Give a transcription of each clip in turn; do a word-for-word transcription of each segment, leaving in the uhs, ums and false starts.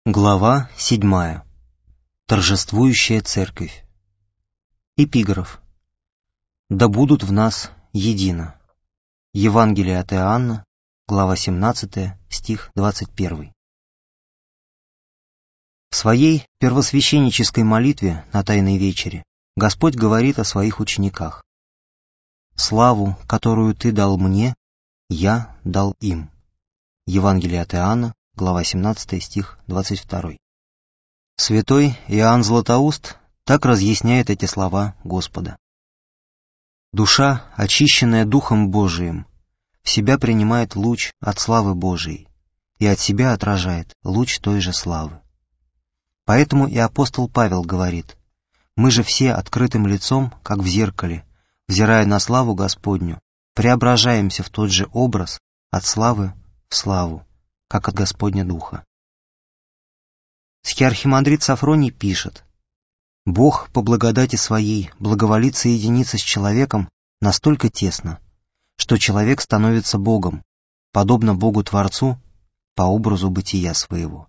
Глава седьмая. Торжествующая церковь. Эпиграф. «Да будут в нас едино». Евангелие от Иоанна, глава семнадцатая, стих двадцать первый. В своей первосвященнической молитве на Тайной вечере Господь говорит о своих учениках. «Славу, которую Ты дал мне, я дал им». Евангелие от Иоанна, глава семнадцатая, стих двадцать второй. Святой Иоанн Златоуст так разъясняет эти слова Господа. «Душа, очищенная Духом Божиим, в себя принимает луч от славы Божией и от себя отражает луч той же славы». Поэтому и апостол Павел говорит: «Мы же все открытым лицом, как в зеркале, взирая на славу Господню, преображаемся в тот же образ от славы в славу, как от Господня Духа». Схиархимандрит Сафроний пишет: «Бог по благодати Своей благоволит соединиться с человеком настолько тесно, что человек становится Богом, подобно Богу-творцу, по образу бытия своего».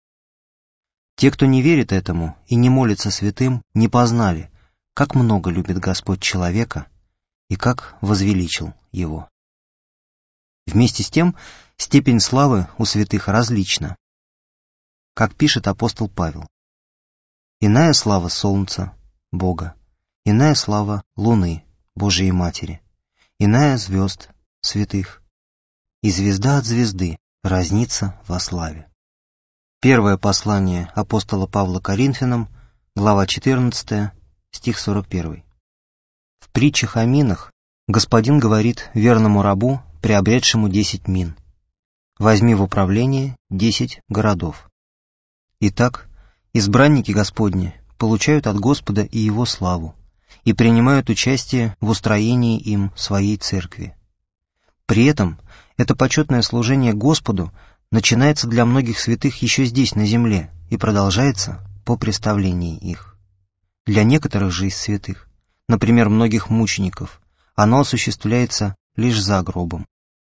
Те, кто не верит этому и не молится святым, не познали, как много любит Господь человека и как возвеличил его. Вместе с тем, степень славы у святых различна. Как пишет апостол Павел: «Иная слава солнца, Бога, иная слава луны, Божией Матери, иная звезд, святых, и звезда от звезды разнится во славе». Первое послание апостола Павла Коринфянам, глава четырнадцатая, стих сорок первый. В притчах о минах Господин говорит верному рабу, приобретшему десять мин: «Возьми в управление десять городов». Итак, избранники Господни получают от Господа и Его славу и принимают участие в устроении им своей церкви. При этом это почетное служение Господу начинается для многих святых еще здесь, на земле, и продолжается по представлении их. Для некоторых же из святых, например, многих мучеников, оно осуществляется лишь за гробом.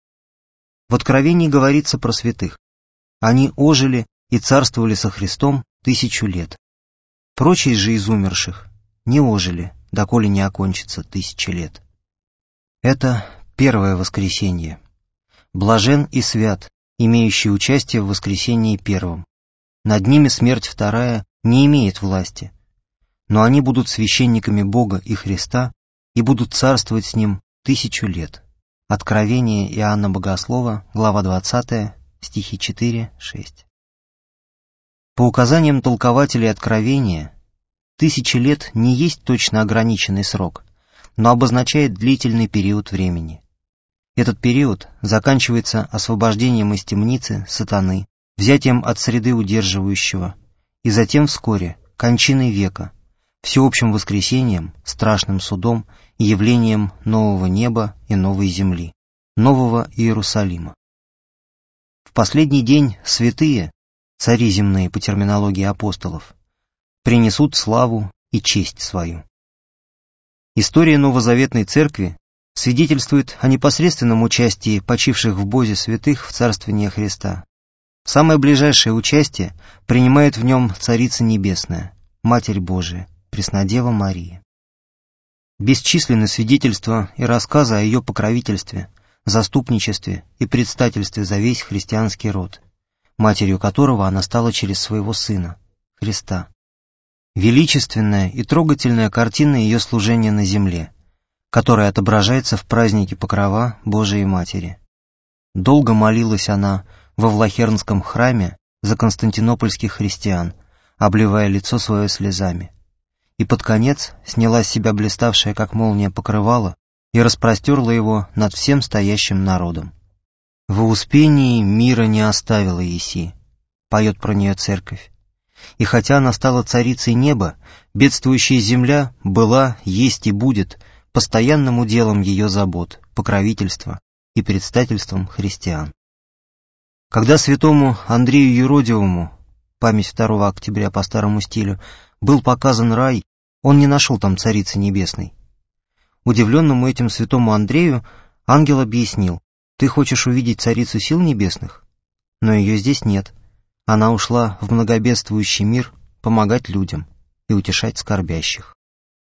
В Откровении говорится про святых: «Они ожили и царствовали со Христом тысячу лет». Прочие же из умерших не ожили, доколе не окончится тысяча лет. Это первое воскресенье. Блажен и свят, имеющий участие в воскресении первом. Над ними смерть вторая не имеет власти, но они будут священниками Бога и Христа и будут царствовать с Ним тысячу лет. Откровение Иоанна Богослова, глава двадцатая, стихи четыре-шесть. По указаниям толкователей Откровения, тысяча лет не есть точно ограниченный срок, но обозначает длительный период времени. Этот период заканчивается освобождением из темницы сатаны, взятием от среды удерживающего, и затем вскоре кончиной века, всеобщим воскресением, страшным судом и явлением нового неба и новой земли, нового Иерусалима. В последний день святые, цари земные по терминологии апостолов, принесут славу и честь свою. История новозаветной церкви свидетельствует о непосредственном участии почивших в Бозе святых в царствовании Христа. Самое ближайшее участие принимает в нем Царица Небесная, Матерь Божия, Преснодева Мария. Бесчисленны свидетельства и рассказы о ее покровительстве, заступничестве и предстательстве за весь христианский род, матерью которого она стала через своего Сына, Христа. Величественная и трогательная картина ее служения на земле, которая отображается в празднике Покрова Божией Матери. Долго молилась она во Влахернском храме за константинопольских христиан, обливая лицо свое слезами, и под конец сняла с себя блиставшее, как молния, покрывало и распростерла его над всем стоящим народом. «Во успении мира не оставила еси», — поет про нее церковь. И хотя она стала царицей неба, бедствующая земля была, есть и будет постоянным уделом ее забот, покровительства и предстательством христиан. Когда святому Андрею Юродивому, память второго октября по старому стилю, был показан рай, он не нашел там Царицы Небесной. Удивленному этим святому Андрею ангел объяснил: «Ты хочешь увидеть Царицу сил небесных? Но ее здесь нет. она ушла в многобедствующий мир помогать людям и утешать скорбящих.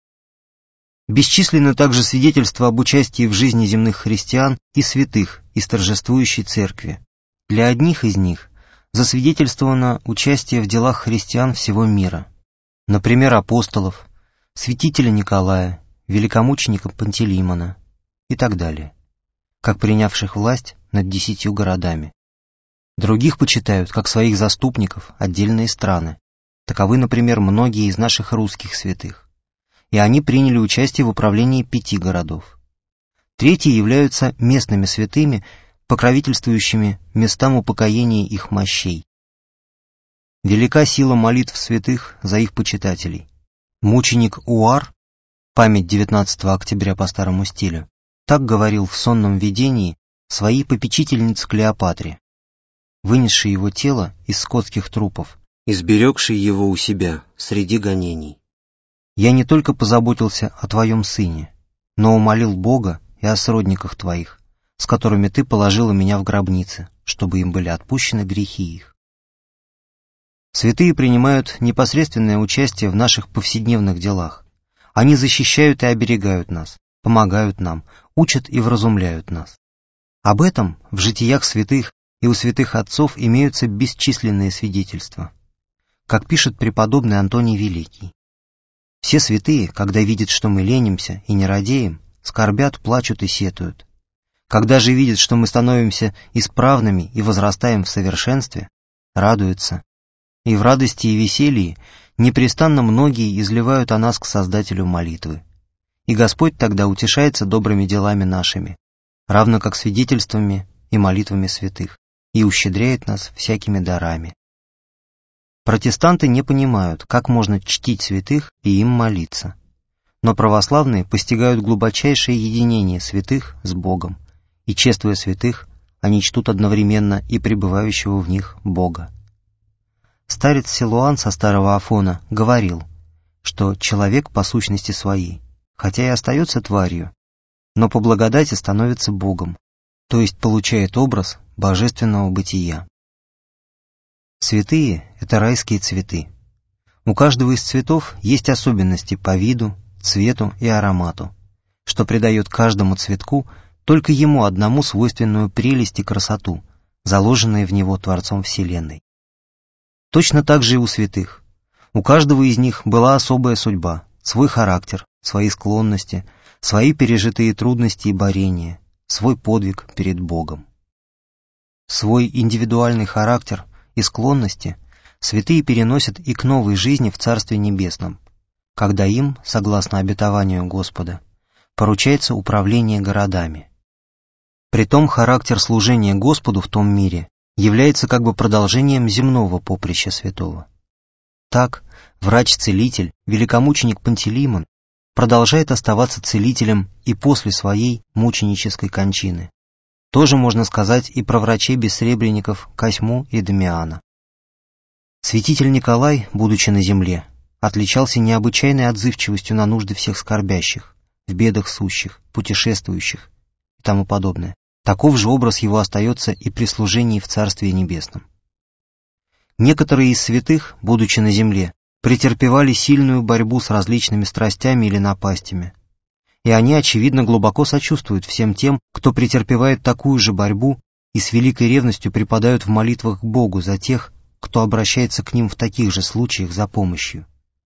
Бесчисленны также свидетельства об участии в жизни земных христиан и святых из торжествующей церкви. Для одних из них засвидетельствовано участие в делах христиан всего мира, например, апостолов, святителя Николая, великомученика Пантелеймона и так далее, как принявших власть над десятью городами. Других почитают, как своих заступников, отдельные страны. Таковы, например, многие из наших русских святых. И они приняли участие в управлении пяти городов. Третьи являются местными святыми, покровительствующими местам упокоения их мощей. Велика сила молитв святых за их почитателей. Мученик Уар, память девятнадцатого октября по старому стилю, так говорил в сонном видении своей попечительнице Клеопатре, вынесшей его тело из скотских трупов, изберегшей его у себя среди гонений. «Я не только позаботился о твоем сыне, но умолил Бога и о сродниках твоих, с которыми ты положила меня в гробнице, чтобы им были отпущены грехи их». Святые принимают непосредственное участие в наших повседневных делах. Они защищают и оберегают нас, помогают нам, учат и вразумляют нас. Об этом в житиях святых и у святых отцов имеются бесчисленные свидетельства. Как пишет преподобный Антоний Великий: «Все святые, когда видят, что мы ленимся и не радеем, скорбят, плачут и сетуют. Когда же видят, что мы становимся исправными и возрастаем в совершенстве, радуются. И в радости и веселье непрестанно многие изливают о нас к Создателю молитвы. И Господь тогда утешается добрыми делами нашими, равно как свидетельствами и молитвами святых, и ущедряет нас всякими дарами». Протестанты не понимают, как можно чтить святых и им молиться. Но православные постигают глубочайшее единение святых с Богом, и, чествуя святых, они чтут одновременно и пребывающего в них Бога. Старец Силуан со Старого Афона говорил, что человек по сущности своей, хотя и остается тварью, но по благодати становится Богом, то есть получает образ божественного бытия. Святые — это райские цветы. У каждого из цветов есть особенности по виду, цвету и аромату, что придает каждому цветку только ему одному свойственную прелесть и красоту, заложенные в него Творцом Вселенной. Точно так же и у святых. У каждого из них была особая судьба, свой характер, свои склонности, свои пережитые трудности и борения, свой подвиг перед Богом. Свой индивидуальный характер и склонности святые переносят и к новой жизни в Царстве Небесном, когда им, согласно обетованию Господа, поручается управление городами. Притом характер служения Господу в том мире является как бы продолжением земного поприща святого. Так, врач-целитель, великомученик Пантелеймон продолжает оставаться целителем и после своей мученической кончины. Тоже можно сказать и про врачей-бессребренников Косьму и Дамиана. Святитель Николай, будучи на земле, отличался необычайной отзывчивостью на нужды всех скорбящих, в бедах сущих, путешествующих и тому подобное. Таков же образ его остается и при служении в Царстве Небесном. Некоторые из святых, будучи на земле, претерпевали сильную борьбу с различными страстями или напастями, и они, очевидно, глубоко сочувствуют всем тем, кто претерпевает такую же борьбу и с великой ревностью припадают в молитвах к Богу за тех, кто обращается к ним в таких же случаях за помощью.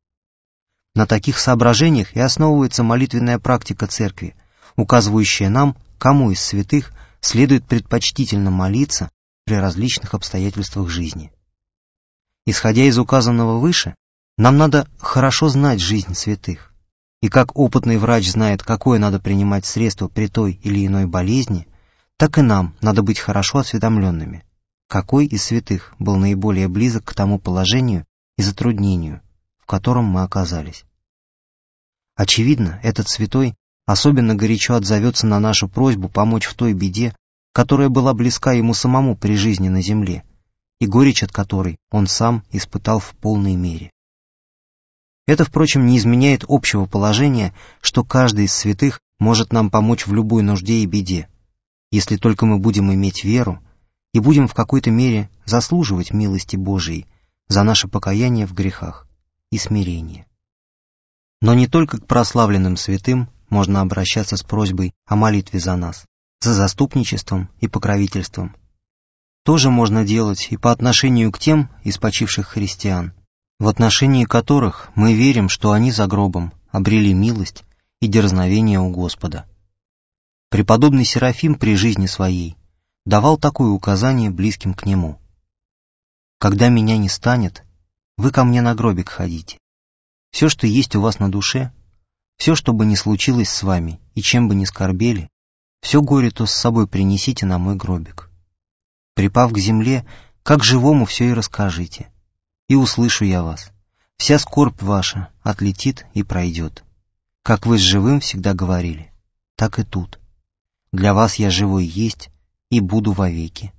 На таких соображениях и основывается молитвенная практика Церкви, указывающая нам, кому из святых следует предпочтительно молиться при различных обстоятельствах жизни. Исходя из указанного выше, нам надо хорошо знать жизнь святых. И как опытный врач знает, какое надо принимать средство при той или иной болезни, так и нам надо быть хорошо осведомленными, какой из святых был наиболее близок к тому положению и затруднению, в котором мы оказались. Очевидно, этот святой особенно горячо отзовется на нашу просьбу помочь в той беде, которая была близка ему самому при жизни на земле, и горечь от которой он сам испытал в полной мере. Это, впрочем, не изменяет общего положения, что каждый из святых может нам помочь в любой нужде и беде, если только мы будем иметь веру и будем в какой-то мере заслуживать милости Божией за наше покаяние в грехах и смирение. Но не только к прославленным святым можно обращаться с просьбой о молитве за нас, за заступничеством и покровительством. Тоже можно делать и по отношению к тем из почивших христиан, в отношении которых мы верим, что они за гробом обрели милость и дерзновение у Господа. Преподобный Серафим при жизни своей давал такое указание близким к нему: «Когда меня не станет, вы ко мне на гробик ходите. Все, что есть у вас на душе, все, что бы ни случилось с вами и чем бы ни скорбели, все горе то с собой принесите на мой гробик. Припав к земле, как живому все и расскажите, и услышу я вас. Вся скорбь ваша отлетит и пройдет. Как вы с живым всегда говорили, так и тут. Для вас я живой есть и буду вовеки».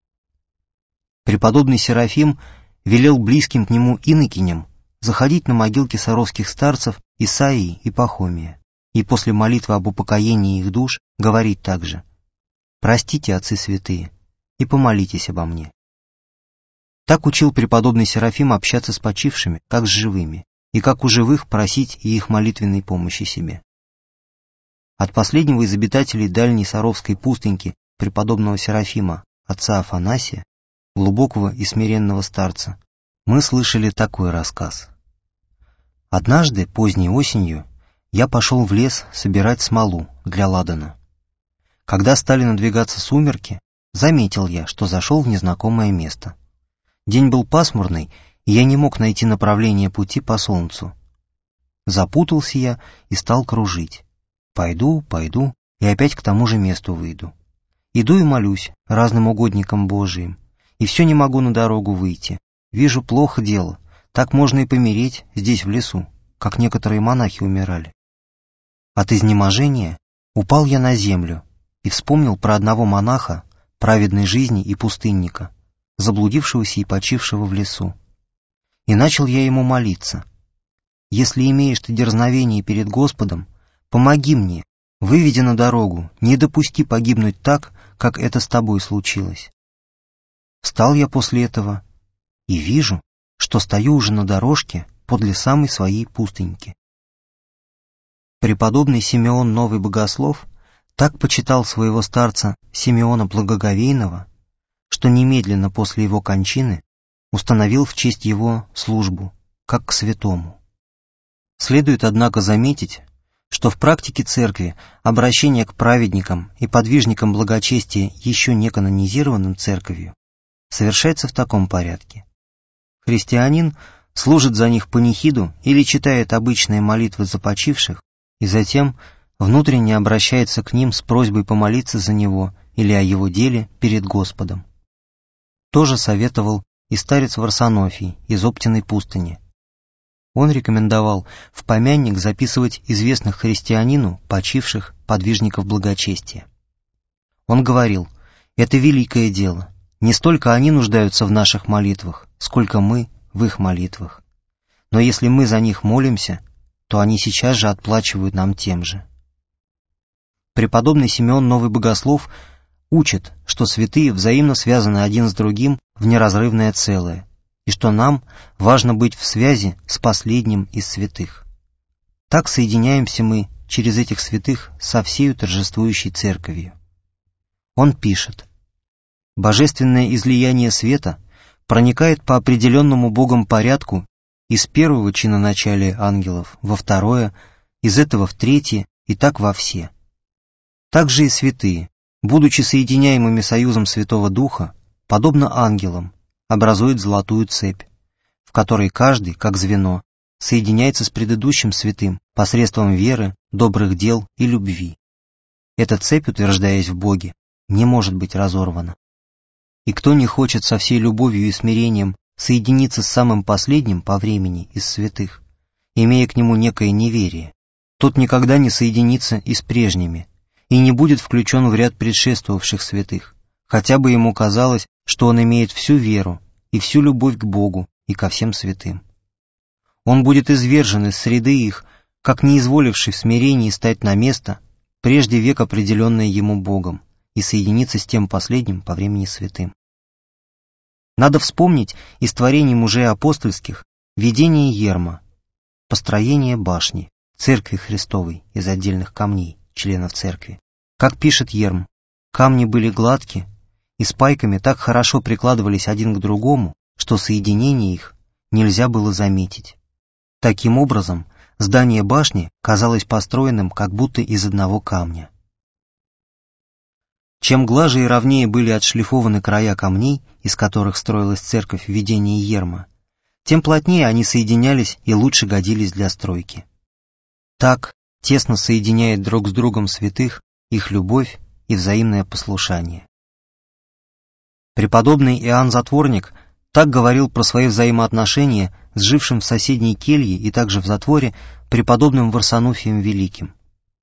Преподобный Серафим велел близким к нему инокиням заходить на могилки саровских старцев Исаии и Пахомия, и после молитвы об упокоении их душ говорить также: «Простите, отцы святые, и помолитесь обо мне». Так учил преподобный Серафим общаться с почившими, как с живыми, и как у живых просить и их молитвенной помощи себе. От последнего из обитателей дальней Саровской пустыньки, преподобного Серафима, отца Афанасия, глубокого и смиренного старца, мы слышали такой рассказ. Однажды, поздней осенью, я пошел в лес собирать смолу для ладана. Когда стали надвигаться сумерки, заметил я, что зашел в незнакомое место. День был пасмурный, и я не мог найти направление пути по солнцу. Запутался я и стал кружить. Пойду, пойду, и опять к тому же месту выйду. Иду и молюсь разным угодникам Божиим, и все не могу на дорогу выйти. Вижу, плохо дело, так можно и помереть здесь в лесу, как некоторые монахи умирали. От изнеможения упал я на землю и вспомнил про одного монаха, праведной жизни и пустынника, заблудившегося и почившего в лесу. И начал я ему молиться: «Если имеешь ты дерзновение перед Господом, помоги мне, выведи на дорогу, не допусти погибнуть так, как это с тобой случилось». Встал я после этого и вижу, что стою уже на дорожке подле самой своей пустыньки. Преподобный Симеон Новый Богослов так почитал своего старца Симеона Благоговейного, что немедленно после его кончины установил в честь его службу, как к святому. Следует, однако, заметить, что в практике церкви обращение к праведникам и подвижникам благочестия, еще не канонизированным церковью, совершается в таком порядке. Христианин служит за них панихиду или читает обычные молитвы за почивших, и затем внутренне обращается к ним с просьбой помолиться за него или о его деле перед Господом. Тоже советовал и старец Варсонофий из Оптиной пустыни. Он рекомендовал в помянник записывать известных христианину почивших подвижников благочестия. Он говорил: «Это великое дело. Не столько они нуждаются в наших молитвах, сколько мы в их молитвах. Но если мы за них молимся, то они сейчас же отплачивают нам тем же». Преподобный Симеон Новый Богослов учит, что святые взаимно связаны один с другим в неразрывное целое, и что нам важно быть в связи с последним из святых. Так соединяемся мы через этих святых со всею торжествующей церковью. Он пишет: «Божественное излияние света проникает по определенному Богом порядку из первого чина началия ангелов во второе, из этого в третье и так во все. Также и святые, будучи соединяемыми союзом Святого Духа, подобно ангелам, образуют золотую цепь, в которой каждый, как звено, соединяется с предыдущим святым посредством веры, добрых дел и любви. Эта цепь, утверждаясь в Боге, не может быть разорвана. И кто не хочет со всей любовью и смирением соединиться с самым последним по времени из святых, имея к нему некое неверие, тот никогда не соединится и с прежними, и не будет включен в ряд предшествовавших святых, хотя бы ему казалось, что он имеет всю веру и всю любовь к Богу и ко всем святым. Он будет извержен из среды их, как не изволивший в смирении стать на место, прежде век определенное ему Богом, и соединиться с тем последним по времени святым. Надо вспомнить из творений мужей апостольских видение Ерма, построение башни, церкви Христовой из отдельных камней, членов церкви. Как пишет Ерм, камни были гладкие и спайками так хорошо прикладывались один к другому, что соединение их нельзя было заметить. Таким образом, здание башни казалось построенным как будто из одного камня. Чем глаже и ровнее были отшлифованы края камней, из которых строилась церковь в видении Ерма, тем плотнее они соединялись и лучше годились для стройки. Так тесно соединяет друг с другом святых их любовь и взаимное послушание. Преподобный Иоанн Затворник так говорил про свои взаимоотношения с жившим в соседней келье и также в затворе преподобным Варсонофием Великим.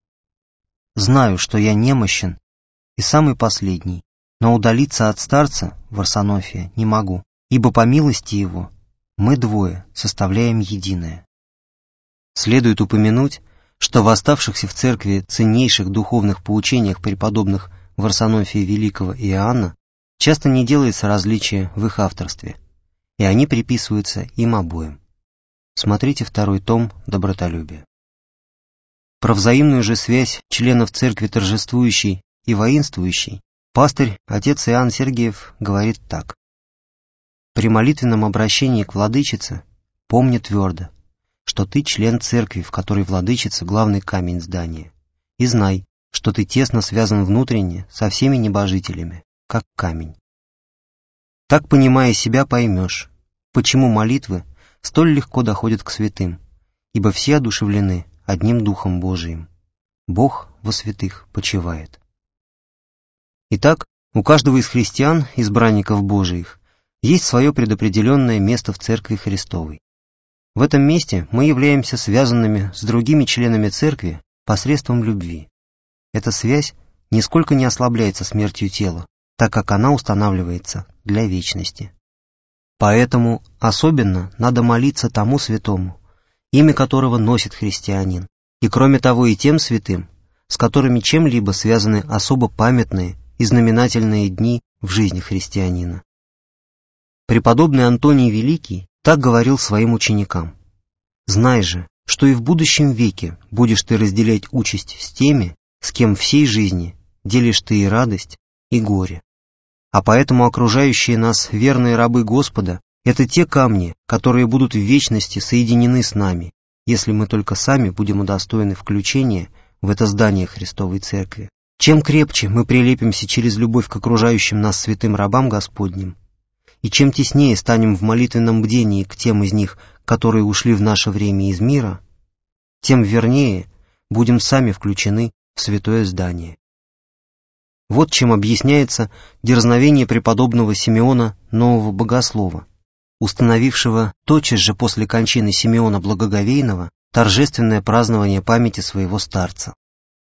«Знаю, что я немощен и самый последний, но удалиться от старца Варсонофия не могу, ибо по милости его мы двое составляем единое». Следует упомянуть, что в оставшихся в церкви ценнейших духовных поучениях преподобных Варсонофия Великого и Иоанна часто не делается различия в их авторстве, и они приписываются им обоим. Смотрите второй том «Добротолюбие». Про взаимную же связь членов церкви торжествующей и воинствующей пастырь отец Иоанн Сергиев говорит так: «При молитвенном обращении к владычице помни твердо, что ты член церкви, в которой владычица — главный камень здания, и знай, что ты тесно связан внутренне со всеми небожителями, как камень. Так, понимая себя, поймешь, почему молитвы столь легко доходят к святым, ибо все одушевлены одним Духом Божиим. Бог во святых почивает». Итак, у каждого из христиан, избранников Божиих, есть свое предопределенное место в Церкви Христовой. В этом месте мы являемся связанными с другими членами Церкви посредством любви. Эта связь нисколько не ослабляется смертью тела, так как она устанавливается для вечности. Поэтому особенно надо молиться тому святому, имя которого носит христианин, и кроме того и тем святым, с которыми чем-либо связаны особо памятные и знаменательные дни в жизни христианина. Преподобный Антоний Великий так говорил своим ученикам: «Знай же, что и в будущем веке будешь ты разделять участь с теми, с кем всей жизни делишь ты и радость, и горе. А поэтому окружающие нас верные рабы Господа — это те камни, которые будут в вечности соединены с нами, если мы только сами будем удостоены включения в это здание Христовой Церкви. Чем крепче мы прилепимся через любовь к окружающим нас святым рабам Господним, и чем теснее станем в молитвенном бдении к тем из них, которые ушли в наше время из мира, тем вернее будем сами включены в святое здание». Вот чем объясняется дерзновение преподобного Симеона Нового Богослова, установившего тотчас же после кончины Симеона Благоговейного торжественное празднование памяти своего старца.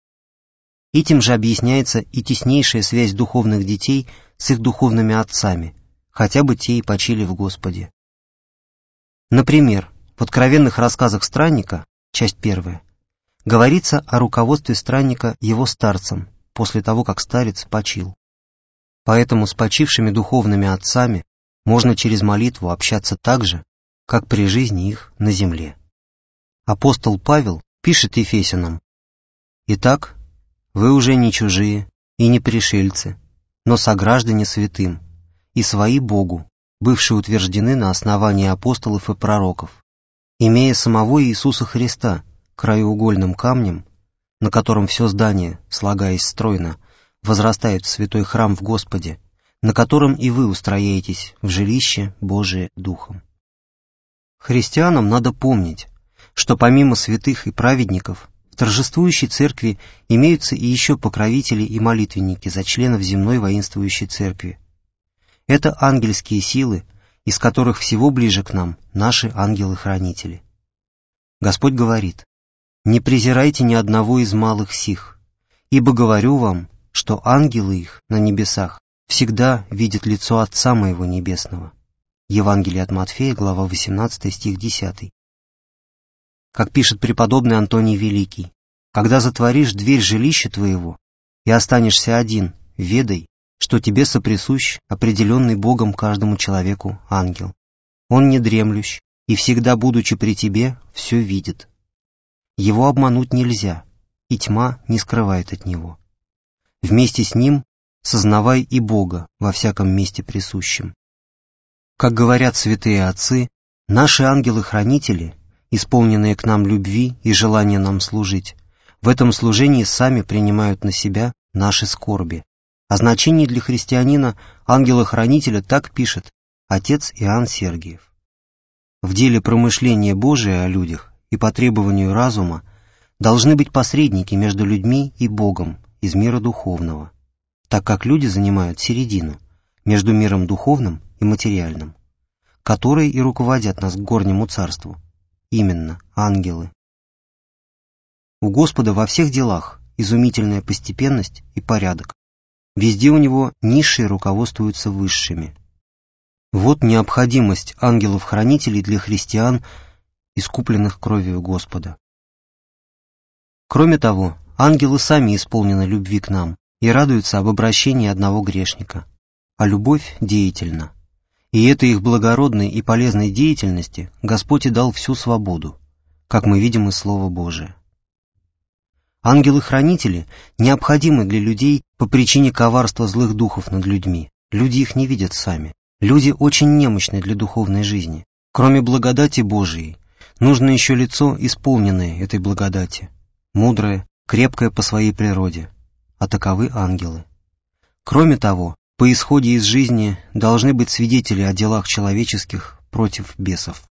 Этим же объясняется и теснейшая связь духовных детей с их духовными отцами, хотя бы те и почили в Господе. Например, в откровенных рассказах странника, часть первая, говорится о руководстве странника его старцем после того, как старец почил. Поэтому с почившими духовными отцами можно через молитву общаться так же, как при жизни их на земле. Апостол Павел пишет Ефесянам: «Итак, вы уже не чужие и не пришельцы, но сограждане святым, и свои Богу, бывшие утверждены на основании апостолов и пророков, имея самого Иисуса Христа краеугольным камнем, на котором все здание, слагаясь стройно, возрастает в святой храм в Господе, на котором и вы устрояетесь в жилище Божие Духом». Христианам надо помнить, что помимо святых и праведников, в торжествующей церкви имеются и еще покровители и молитвенники за членов земной воинствующей церкви. Это ангельские силы, из которых всего ближе к нам наши ангелы-хранители. Господь говорит: «Не презирайте ни одного из малых сих, ибо говорю вам, что ангелы их на небесах всегда видят лицо Отца моего Небесного». Евангелие от Матфея, глава восемнадцатая, стих десятый. Как пишет преподобный Антоний Великий: «Когда затворишь дверь жилища твоего и останешься один, ведай, что тебе соприсущ определенный Богом каждому человеку ангел. Он не дремлющ, и всегда, будучи при тебе, все видит. Его обмануть нельзя, и тьма не скрывает от него. Вместе с ним сознавай и Бога во всяком месте присущем. Как говорят святые отцы, наши ангелы-хранители, исполненные к нам любви и желания нам служить, в этом служении сами принимают на себя наши скорби. О значении для христианина ангела-хранителя так пишет отец Иоанн Сергиев. В деле промышления Божия о людях и по требованию разума должны быть посредники между людьми и Богом из мира духовного, так как люди занимают середину между миром духовным и материальным, которые и руководят нас к горнему царству, именно ангелы. У Господа во всех делах изумительная постепенность и порядок. Везде у Него низшие руководствуются высшими. Вот необходимость ангелов-хранителей для христиан, искупленных кровью Господа. Кроме того, ангелы сами исполнены любви к нам и радуются об обращении одного грешника, а любовь деятельна. И этой их благородной и полезной деятельности Господь и дал всю свободу, как мы видим из Слова Божия. Ангелы-хранители необходимы для людей по причине коварства злых духов над людьми. Люди их не видят сами. Люди очень немощны для духовной жизни. Кроме благодати Божией, нужно еще лицо, исполненное этой благодати, мудрое, крепкое по своей природе, а таковы ангелы. Кроме того, по исходе из жизни должны быть свидетели о делах человеческих против бесов.